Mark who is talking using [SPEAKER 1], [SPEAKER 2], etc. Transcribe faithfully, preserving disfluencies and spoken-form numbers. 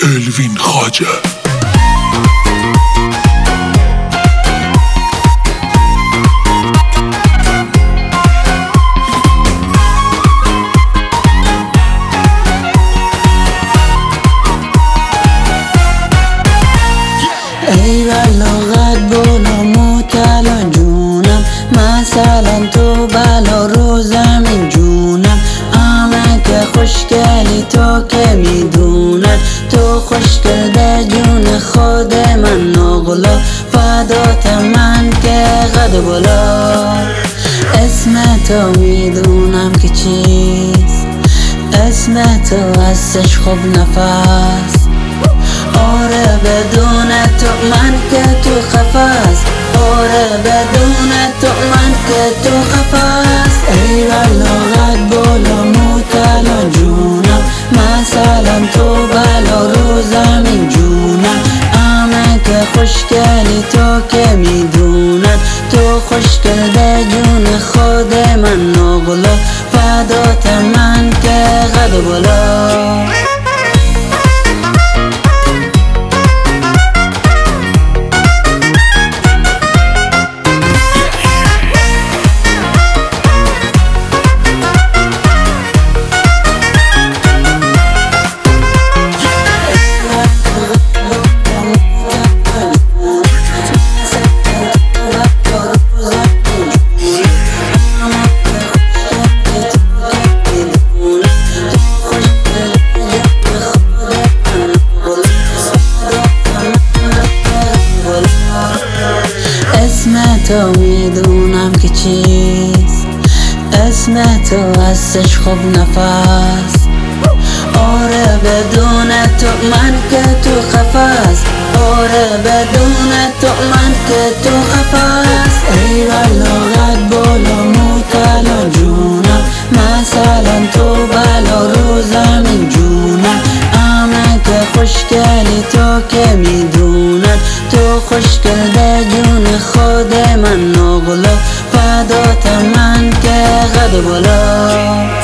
[SPEAKER 1] الوین خواجه.
[SPEAKER 2] ای بلغت بالا مطلع جونم، مثلا تو بلا رو زمین جونم. همه که خوشگلی تو که میدونن، تو خوشگل به جون خود من نقلا. فدات من که قد بالا، اسم تو میدونم که چیست، اسم تو هستش خوب نفس. آره بدون تو من که تو خفاس، آره بدون تو من که تو خفاس. ای بلغت بالا مطلع جونم، مثلا تو بلا رو زمین جونم. همه که خوشگلی تو که میدونن، تو خوشگل به جون خود من نقلا. فدات من که قد بالا. اسم تو میدونم که چیست، اسم تو هستش خوب نفس. آره بدون تو من که تو خفاس، آره بدون تو من که تو خفاس. ای بلغت بالا مطلع جونم، مثلا تو بلا رو زمین جونم. همه که خوشگلی تو که میدونن، تو خوشگل به جون خود من نقلا. فدات من که قد بالا.